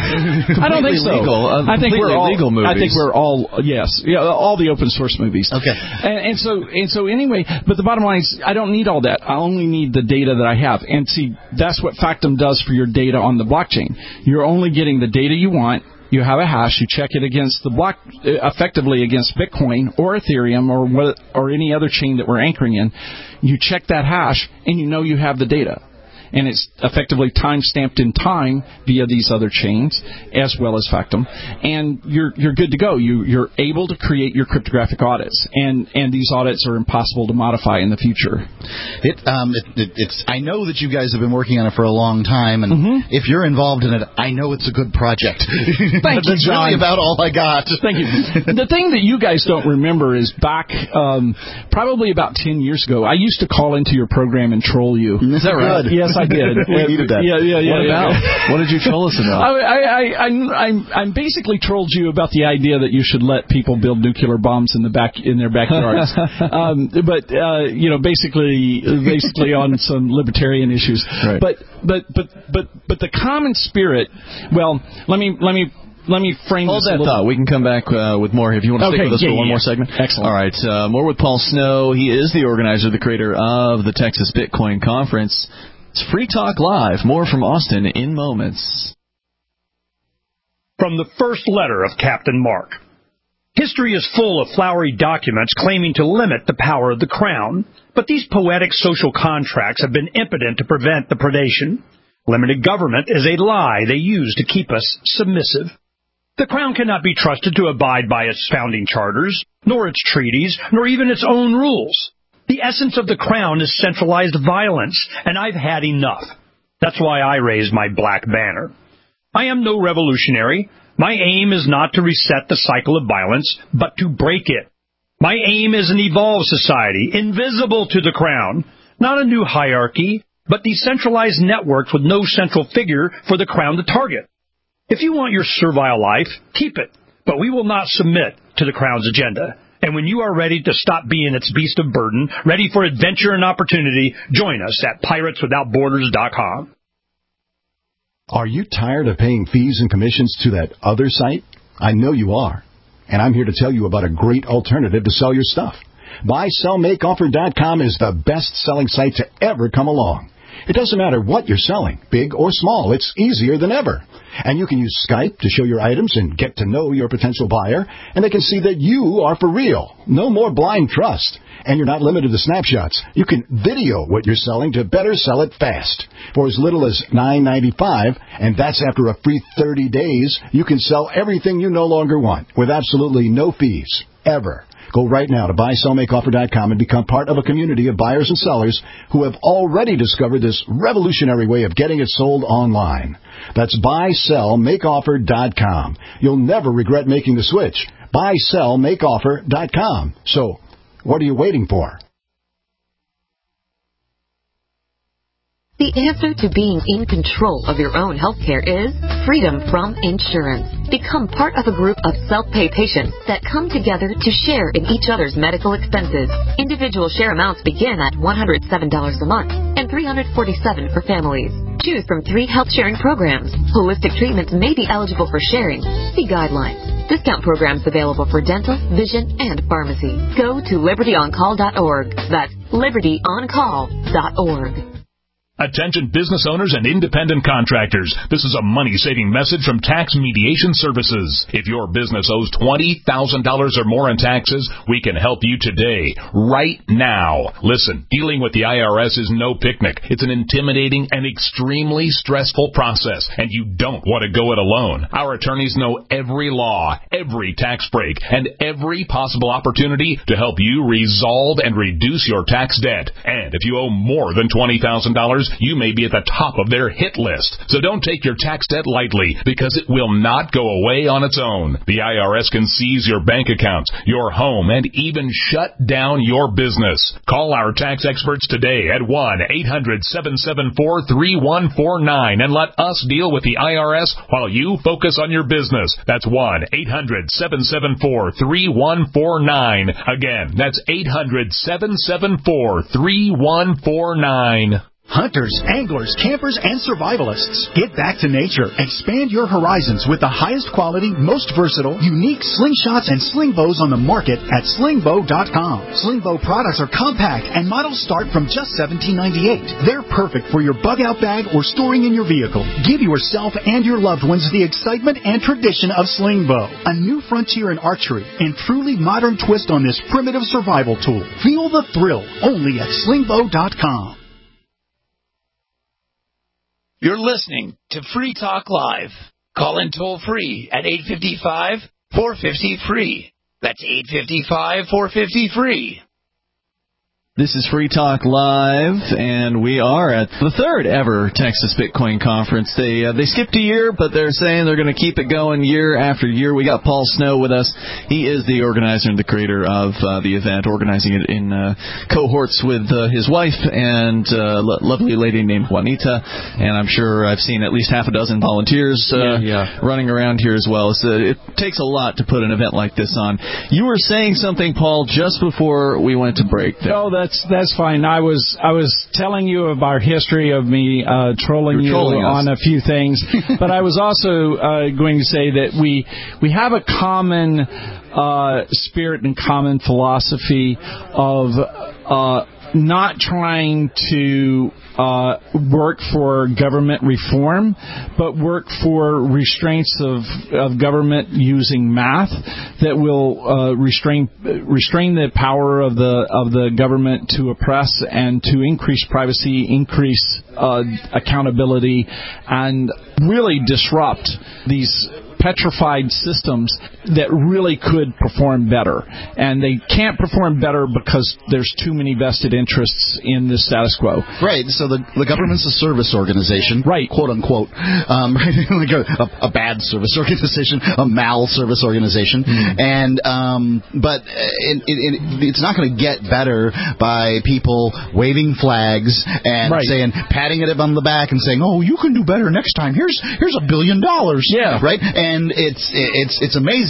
I don't think so. Legal, uh, I think we're all legal movies. I think we're all yes, yeah, all the open source movies. Okay, and, and so and so anyway, but the bottom line is I don't need all that. I only need the data that I have, and see that's what Factom does for your data on the blockchain. You're only getting the data you want. You have a hash. You check it against the block, effectively against Bitcoin or Ethereum or what, or any other chain that we're anchoring in. You check that hash, and you know you have the data. And it's effectively time-stamped in time via these other chains, as well as Factom. And you're you're good to go. You, you're able to create your cryptographic audits. And, and these audits are impossible to modify in the future. It, um, it, it, it's. I know that you guys have been working on it for a long time. And mm-hmm. if you're involved in it, I know it's a good project. Thank you, That's John. really about all I got. Thank you. The thing that you guys don't remember is back um, probably about ten years ago, I used to call into your program and troll you. Is that right? Yes, I did. We needed that. Yeah, yeah, yeah. What yeah. about? What did you troll us about? I, I, I, I, I, I basically trolled you about the idea that you should let people build nuclear bombs in the back in their backyards. um, but uh, you know, basically, basically on some libertarian issues. Right. But, but, but, but, but the common spirit. Well, let me, let me. Let me frame Hold this that a little. thought. We can come back uh, with more if you want to okay, stick with us yeah, for one yeah. more segment. Excellent. All right. Uh, more with Paul Snow. He is the organizer, the creator of the Texas Bitcoin Conference. It's Free Talk Live. More from Austin in moments. From the first letter of Captain Mark. History is full of flowery documents claiming to limit the power of the crown, but these poetic social contracts have been impotent to prevent the predation. Limited government is a lie they use to keep us submissive. The Crown cannot be trusted to abide by its founding charters, nor its treaties, nor even its own rules. The essence of the Crown is centralized violence, and I've had enough. That's why I raised my black banner. I am no revolutionary. My aim is not to reset the cycle of violence, but to break it. My aim is an evolved society, invisible to the Crown, not a new hierarchy, but decentralized networks with no central figure for the Crown to target. If you want your servile life, keep it, but we will not submit to the Crown's agenda. And when you are ready to stop being its beast of burden, ready for adventure and opportunity, join us at pirates without borders dot com. Are you tired of paying fees and commissions to that other site? I know you are. And I'm here to tell you about a great alternative to sell your stuff. buy sell make offer dot com is the best-selling site to ever come along. It doesn't matter what you're selling, big or small. It's easier than ever. And you can use Skype to show your items and get to know your potential buyer, and they can see that you are for real. No more blind trust. And you're not limited to snapshots. You can video what you're selling to better sell it fast. For as little as nine ninety-five, and that's after a free thirty days, you can sell everything you no longer want with absolutely no fees, ever. Go right now to buy sell make offer dot com and become part of a community of buyers and sellers who have already discovered this revolutionary way of getting it sold online. That's buy sell make offer dot com. You'll never regret making the switch. buy sell make offer dot com. So, what are you waiting for? The answer to being in control of your own healthcare is freedom from insurance. Become part of a group of self-pay patients that come together to share in each other's medical expenses. Individual share amounts begin at one hundred seven dollars a month and three hundred forty-seven dollars for families. Choose from three health sharing programs. Holistic treatments may be eligible for sharing. See guidelines. Discount programs available for dental, vision, and pharmacy. Go to liberty on call dot org. That's liberty on call dot org. Attention business owners and independent contractors. This is a money-saving message from Tax Mediation Services. If your business owes twenty thousand dollars or more in taxes, we can help you today, right now. Listen, dealing with the I R S is no picnic. It's an intimidating and extremely stressful process, and you don't want to go it alone. Our attorneys know every law, every tax break, and every possible opportunity to help you resolve and reduce your tax debt. And if you owe more than twenty thousand dollars, you may be at the top of their hit list. So don't take your tax debt lightly, because it will not go away on its own. The I R S can seize your bank accounts, your home, and even shut down your business. Call our tax experts today at one eight hundred seven seven four three one four nine and let us deal with the I R S while you focus on your business. That's one eight hundred seven seven four three one four nine. Again, that's eight hundred seven seven four three one four nine. Hunters, anglers, campers, and survivalists. Get back to nature. Expand your horizons with the highest quality, most versatile, unique slingshots and sling bows on the market at sling bow dot com. Sling bow products are compact and models start from just seventeen ninety-eight. They're perfect for your bug out bag or storing in your vehicle. Give yourself and your loved ones the excitement and tradition of sling bow. A new frontier in archery and truly modern twist on this primitive survival tool. Feel the thrill only at sling bow dot com. You're listening to Free Talk Live. Call in toll free at eight five five, four five zero, free. That's eight five five, four five zero, free. This is Free Talk Live, and we are at the third ever Texas Bitcoin Conference. They uh, they skipped a year, but they're saying they're going to keep it going year after year. We got Paul Snow with us. He is the organizer and the creator of uh, the event, organizing it in uh, cohorts with uh, his wife and a uh, lo- lovely lady named Juanita. And I'm sure I've seen at least half a dozen volunteers uh, yeah, yeah. running around here as well. So it takes a lot to put an event like this on. You were saying something, Paul, just before we went to break there. Oh, that's that's fine. I was I was telling you of our history of me uh, trolling you trolling on a few things, but I was also uh, going to say that we we have a common uh, spirit and common philosophy of uh, not trying to uh, work for government reform, but work for restraints of, of government using math that will uh, restrain restrain the power of the of the government to oppress and to increase privacy, increase uh, accountability, and really disrupt these petrified systems that really could perform better. And they can't perform better because there's too many vested interests in the status quo. Right. So the, the government's a service organization. Right. Quote unquote. Um, right. like a, a, a bad service organization, a mal service organization. Mm. And, um, but it, it, it, it's not going to get better by people waving flags and right. saying, patting it on the back and saying, oh, you can do better next time. Here's, here's a billion dollars. Yeah. Right. And And it's it's it's amazing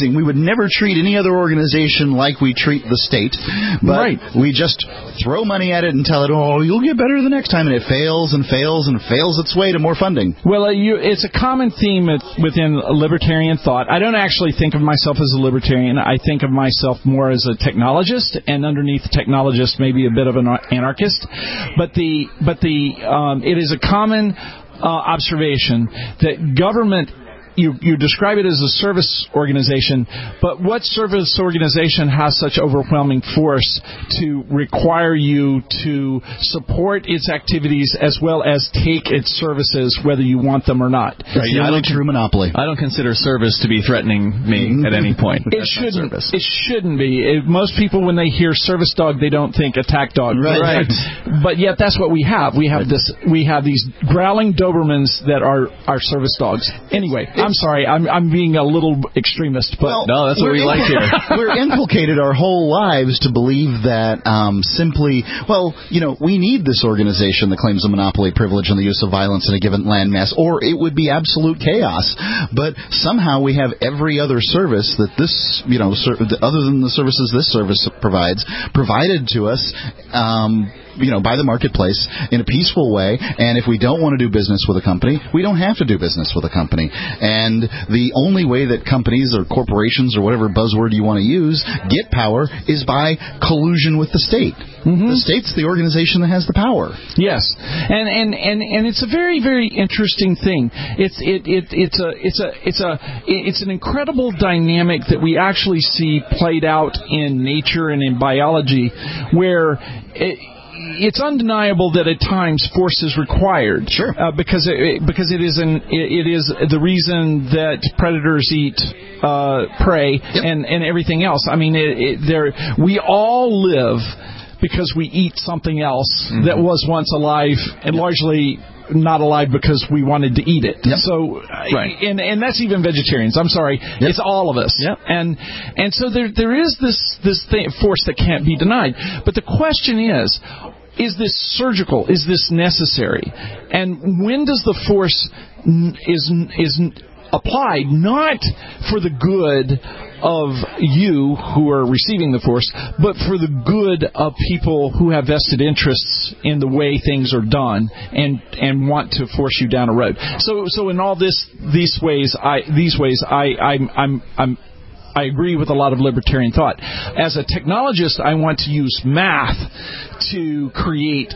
amazing. We would never treat any other organization like we treat the state, but right. we just throw money at it and tell it, oh, you'll get better the next time, and it fails and fails and fails its way to more funding. Well, uh, you, it's a common theme within libertarian thought. I don't actually think of myself as a libertarian. I think of myself more as a technologist, and underneath technologist, maybe a bit of an anarchist. But the but the um, it is a common uh, observation that government. You, you describe it as a service organization, but what service organization has such overwhelming force to require you to support its activities as well as take its services, whether you want them or not? Right, yeah, I don't true monopoly. I don't consider service to be threatening me at any point. It shouldn't. It shouldn't be. It, most people, when they hear service dog, they don't think attack dog. Right. right. But yet, that's what we have. We have this. We have these growling Dobermans that are our service dogs. Anyway. I'm sorry, I'm I'm being a little extremist, but well, no, that's what we like here. We're inculcated our whole lives to believe that um, simply, well, you know, we need this organization that claims a monopoly privilege on the use of violence in a given landmass, or it would be absolute chaos. But somehow we have every other service that this, you know, ser- other than the services this service provides, provided to us. Um, you know, by the marketplace in a peaceful way, and if we don't want to do business with a company, we don't have to do business with a company. And the only way that companies or corporations or whatever buzzword you want to use get power is by collusion with the state. Mm-hmm. The state's the organization that has the power. Yes, and and, and, and it's a very very interesting thing. It's it, it it's a it's a it's a it's an incredible dynamic that we actually see played out in nature and in biology, where it, it's undeniable that at times force is required. Sure. Uh, because it, because it is an it, it is the reason that predators eat uh, prey yep. and, and everything else. I mean, it, it, there we all live because we eat something else mm-hmm. that was once alive and yep. largely not alive because we wanted to eat it. Yep. So, right. and and that's even vegetarians. I'm sorry, yep. it's all of us. Yep. And and so there there is this this thing, force that can't be denied. But the question is, is this surgical? Is this necessary? And when does the force n- is is applied not for the good of you who are receiving the force, but for the good of people who have vested interests in the way things are done and and want to force you down a road. So so in all this these ways I these ways I I'm I'm I'm I agree with a lot of libertarian thought. As a technologist, I want to use math to create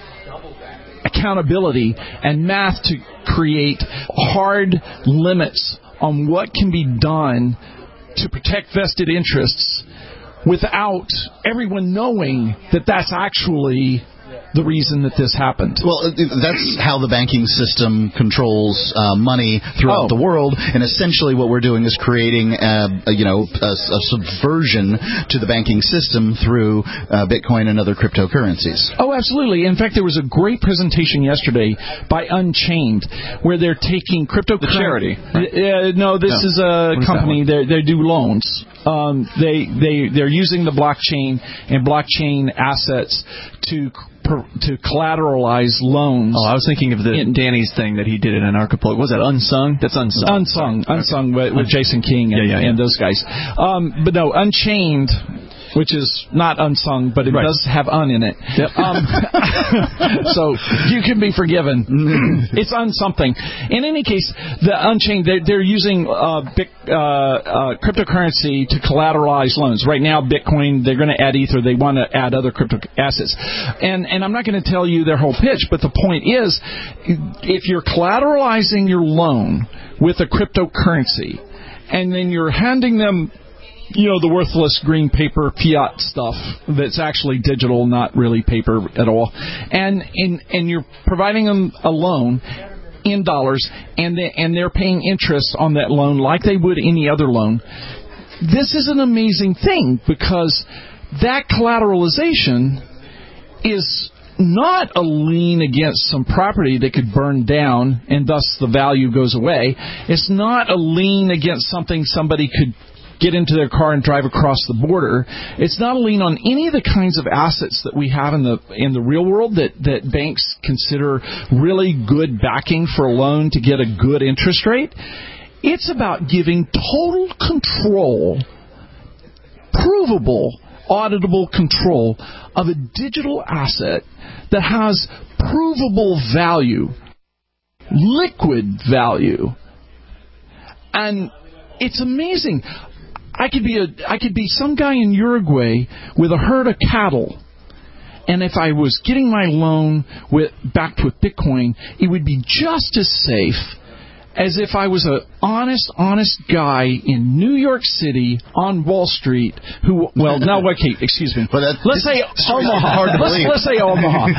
accountability and math to create hard limits on what can be done to protect vested interests without everyone knowing that that's actually the reason that this happened. Well, that's how the banking system controls uh, money throughout oh. the world, and essentially what we're doing is creating, a, a, you know, a, a subversion to the banking system through uh, Bitcoin and other cryptocurrencies. Oh, absolutely. In fact, there was a great presentation yesterday by Unchained where they're taking cryptocurrency. The charity. Right? Uh, no, this no. is a what company. They they do loans. Um, they they they're using the blockchain and blockchain assets to. to collateralize loans. Oh, I was thinking of the in, Danny's thing that he did in Anarchapulco. Was that Unsung? That's Unsung. Unsung. Unsung okay. with, with Jason King and, yeah, yeah, yeah. and those guys. Um, but no, Unchained, which is not unsung, but it right. does have un in it. Yep. Um, so you can be forgiven. It's un something. In any case, the Unchained, they're, they're using uh, big, uh, uh, cryptocurrency to collateralize loans. Right now, Bitcoin, they're going to add Ether. They want to add other crypto assets. And, and I'm not going to tell you their whole pitch, but the point is, if you're collateralizing your loan with a cryptocurrency, and then you're handing them you know, the worthless green paper fiat stuff that's actually digital, not really paper at all. And in, and you're providing them a loan in dollars, and they, and they're paying interest on that loan like they would any other loan. This is an amazing thing because that collateralization is not a lien against some property that could burn down and thus the value goes away. It's not a lien against something somebody could get into their car and drive across the border. It's not a lien on any of the kinds of assets that we have in the in the real world that, that banks consider really good backing for a loan to get a good interest rate. It's about giving total control provable, auditable control of a digital asset that has provable value, liquid value. And it's amazing. I could be a I could be some guy in Uruguay with a herd of cattle, and if I was getting my loan with backed with Bitcoin, it would be just as safe as if I was an honest, honest guy in New York City on Wall Street who, well, now, okay, excuse me. But that, let's say Omaha. Hard to let's, believe. let's say Omaha.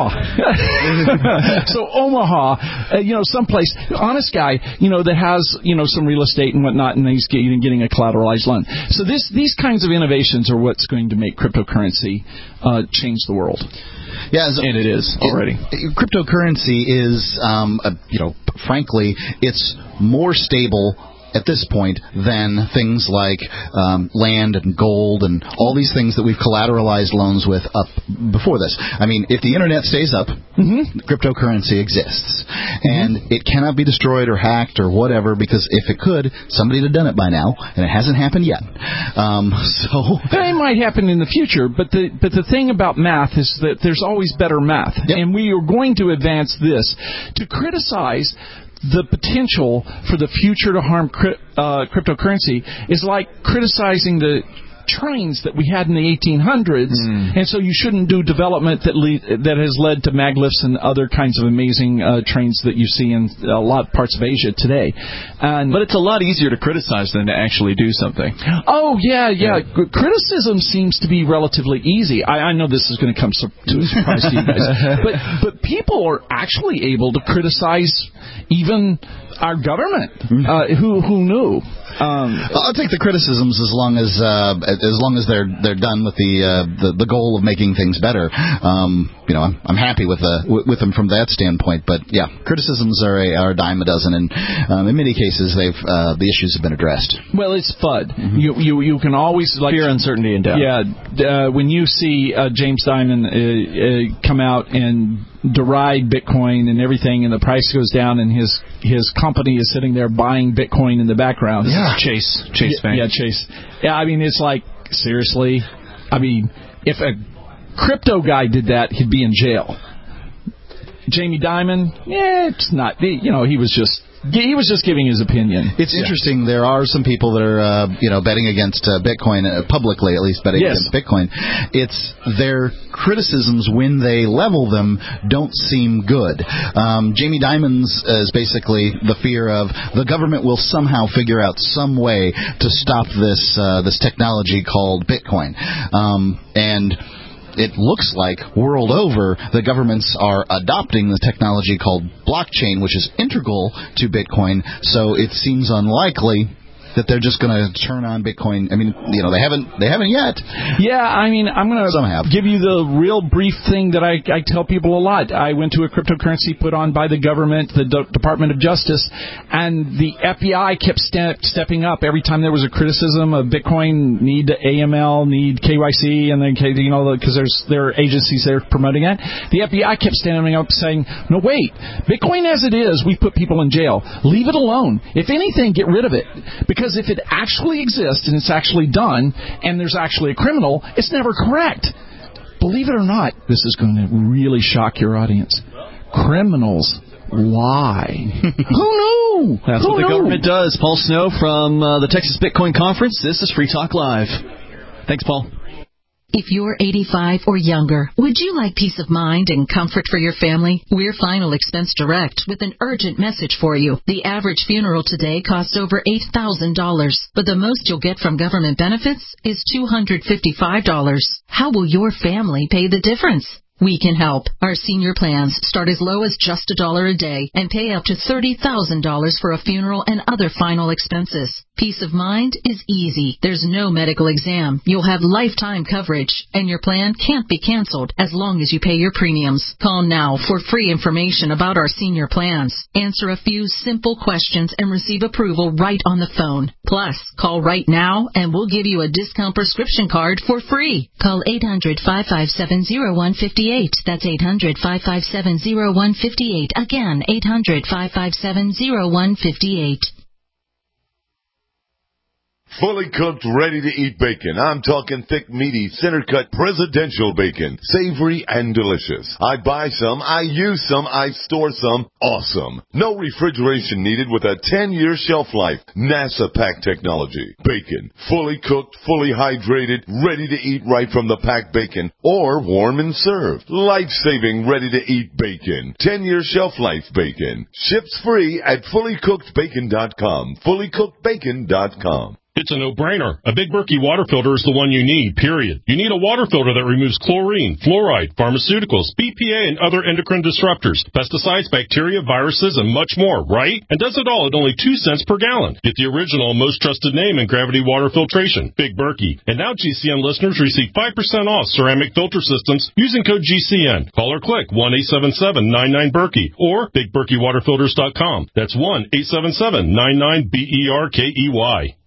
Omaha. So Omaha, uh, you know, someplace, honest guy, you know, that has, you know, some real estate and whatnot, and he's getting, getting a collateralized loan. So this, these kinds of innovations are what's going to make cryptocurrency uh, change the world. Yeah, so and it is already. It, cryptocurrency is, um, a, you know, frankly, it's more stable at this point than things like um, land and gold and all these things that we've collateralized loans with up before this. I mean, if the internet stays up, mm-hmm. cryptocurrency exists. Mm-hmm. And it cannot be destroyed or hacked or whatever, because if it could, somebody would have done it by now, and it hasn't happened yet. Um, so it might happen in the future, but the but the thing about math is that there's always better math. Yep. And we are going to advance this. To criticize the potential for the future to harm cri- uh, cryptocurrency is like criticizing the trains that we had in the eighteen hundreds, mm. and so you shouldn't do development that le- that has led to maglifts and other kinds of amazing uh, trains that you see in a lot of parts of Asia today. And but it's a lot easier to criticize than to actually do something. Oh, yeah, yeah. yeah. Criticism seems to be relatively easy. I, I know this is going to come to a surprise to you guys, but but people are actually able to criticize even our government. Uh, who who knew? Um, I'll take the criticisms as long as uh, as long as they're they're done with the uh, the, the goal of making things better. Um, you know, I'm, I'm happy with the with them from that standpoint. But yeah, criticisms are a, are a dime a dozen, and um, in many cases, they've uh, the issues have been addressed. Well, it's F U D. Mm-hmm. You you you can always like fear, uncertainty, and doubt. Yeah, uh, when you see uh, James Dimon uh, uh, come out and deride Bitcoin and everything, and the price goes down, and his his company is sitting there buying Bitcoin in the background. Yeah. Chase, Chase Bank. Yeah, yeah, Chase. Yeah, I mean, it's like, seriously? I mean, if a crypto guy did that, he'd be in jail. Jamie Dimon, yeah, it's not, you know, he was just, he was just giving his opinion. It's yeah. interesting. There are some people that are, uh, you know, betting against uh, Bitcoin, uh, publicly at least betting yes. against Bitcoin. It's their criticisms when they level them don't seem good. Um, Jamie Dimon's is basically the fear of the government will somehow figure out some way to stop this uh, this technology called Bitcoin. Um, and it looks like world over the governments are adopting the technology called blockchain, which is integral to Bitcoin. So it seems unlikely that they're just going to turn on Bitcoin. I mean, you know, they haven't they haven't yet. Yeah, I mean, I'm going to give you the real brief thing that I, I tell people a lot. I went to a cryptocurrency put on by the government, the D- Department of Justice, and the F B I kept ste- stepping up every time there was a criticism of Bitcoin, need A M L, need K Y C, and then, you know, because there's there are agencies there promoting it. The F B I kept standing up saying, no, wait, Bitcoin as it is, we put people in jail. Leave it alone. If anything, get rid of it. Because if it actually exists and it's actually done and there's actually a criminal, it's never correct. Believe it or not, this is going to really shock your audience. Criminals lie. Who knew? That's Who what the knew? government does. Paul Snow from uh, the Texas Bitcoin Conference. This is Free Talk Live. Thanks, Paul. If you're eighty-five or younger, would you like peace of mind and comfort for your family? We're Final Expense Direct with an urgent message for you. The average funeral today costs over eight thousand dollars, but the most you'll get from government benefits is two hundred fifty-five dollars. How will your family pay the difference? We can help. Our senior plans start as low as just a dollar a day and pay up to thirty thousand dollars for a funeral and other final expenses. Peace of mind is easy. There's no medical exam. You'll have lifetime coverage, and your plan can't be canceled as long as you pay your premiums. Call now for free information about our senior plans. Answer a few simple questions and receive approval right on the phone. Plus, call right now and we'll give you a discount prescription card for free. Call eight hundred, five five seven, zero one five eight. That's eight hundred, five five seven, zero one five eight. Again, eight hundred, five five seven, zero one five eight. fully cooked, ready-to-eat bacon. I'm talking thick, meaty, center-cut presidential bacon. Savory and delicious. I buy some, I use some, I store some. Awesome. No refrigeration needed with a ten-year shelf life. NASA pack technology. Bacon. Fully cooked, fully hydrated, ready to eat right from the packed bacon. Or warm and served. Life-saving, ready-to-eat bacon. ten-year shelf life bacon. Ships free at fully cooked bacon dot com. fully cooked bacon dot com. It's a no-brainer. A Big Berkey water filter is the one you need, period. You need a water filter that removes chlorine, fluoride, pharmaceuticals, B P A, and other endocrine disruptors, pesticides, bacteria, viruses, and much more, right? And does it all at only two cents per gallon. Get the original, most trusted name in gravity water filtration, Big Berkey. And now G C N listeners receive five percent off ceramic filter systems using code G C N. Call or click one eight seven seven nine nine Berkey or big berkey water filters dot com. That's one eight seven seven nine nine B E R K E Y.